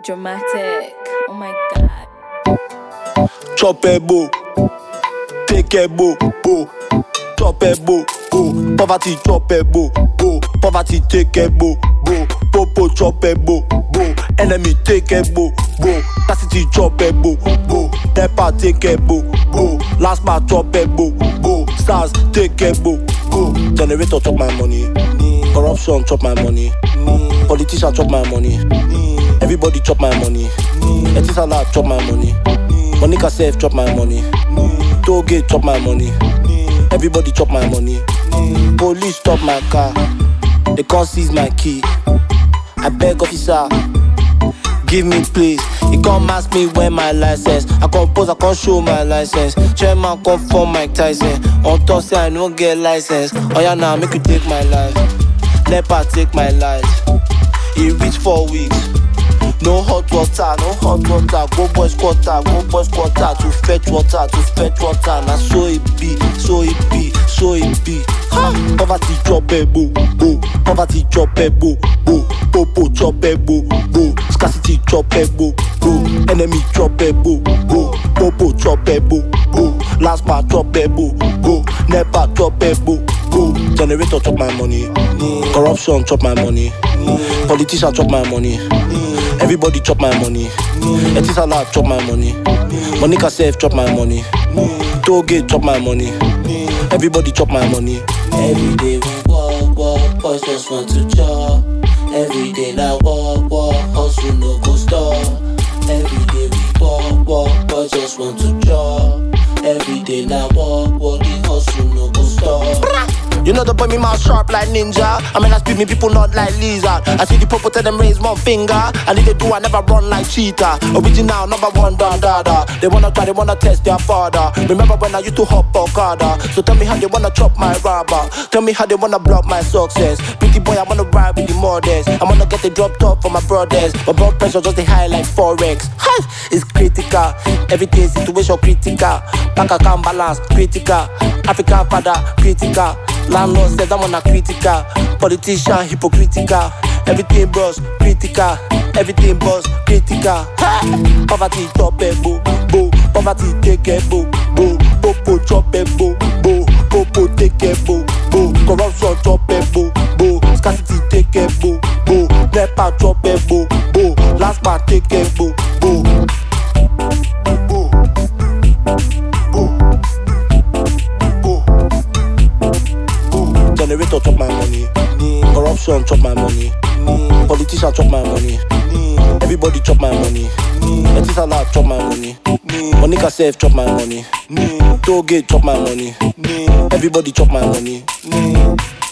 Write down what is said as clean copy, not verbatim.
Dramatic. Oh my god. Chop a bo, take a bo, bo. Chop a bo, bo. Poverty chop a bo, bo. Poverty take a bo, bo. Popo chop a bo, bo. Enemy take a bo, bo. Scarcity chop a bo, bo. Nepa take a bo, bo. Last man chop a bo, bo. Stars take a bo, bo. Generator chop my money. Corruption chop my money. Politician chop my money. Everybody chop my money. Etisalat chop my money. Monica Self chop my money. Tollgate chop my money. Everybody chop my money. Police stop my car. They can't seize my key. I beg officer, give me please. He can't mask me when my license. I compose, I can't show my license. Chairman come for Mike Tyson. On top say I don't get license. Oh yeah, now make you take my life. Nepa take my life. He reach 4 weeks. No hot water, no hot water. Go boys quarter to fetch water. Now so it be, so it be, so it be. Poverty chop a boo, boo. Poverty chop a boo, boo. Popo chop a boo, boo. Scarcity chop a boo, boo. Enemy chop a boo, boo. Popo chop a boo, boo. Last man chop a boo, boo. Nepa chop a boo, boo. Generator chop my money. Corruption chop my money. Politician chop my money. Everybody chop my money. Etisalat chop my money. Monica Self chop my money. Tollgate chop my money. Everybody chop my money. Every day we walk, boys just want to chop. Every day now walk, hustle no go stop. Every day we walk, boys just want to chop. Every day now walk, the hustle no go stop. You know the boy me mouth sharp like ninja. I mean I speak me people not like lizard. I see the popo tell them raise one finger. And if they do I never run like cheetah. Original number one don dada. They wanna try, they wanna test their father. Remember when I used to hop Okada. So tell me how they wanna chop my rubber. Tell me how they wanna block my success. Pretty boy I wanna ride with the modest. I wanna get the drop top for my brothers. My blood pressure just the high like Forex. It's critical. Everything situation critical. Bank account balance critical. African father critical. Landlord says I'm on a critical. Politician hypocritical. Everything bros critical. Everything boss critical. Poverty chop a boo, boo. Poverty take a boo, boo. Popo chop a boo, boo. Popo take a boo, boo. Corruption chop a boo, boo. Scarcity take a boo, boo. Nepa chop a boo, boo. Last man take a boo, boo. Boo. Generator chop my money. Corruption chop my money. Politician chop my money. Everybody chop my money. Etisalat chop my money. Monica Self chop my money. Tollgate chop my money. Everybody chop my money.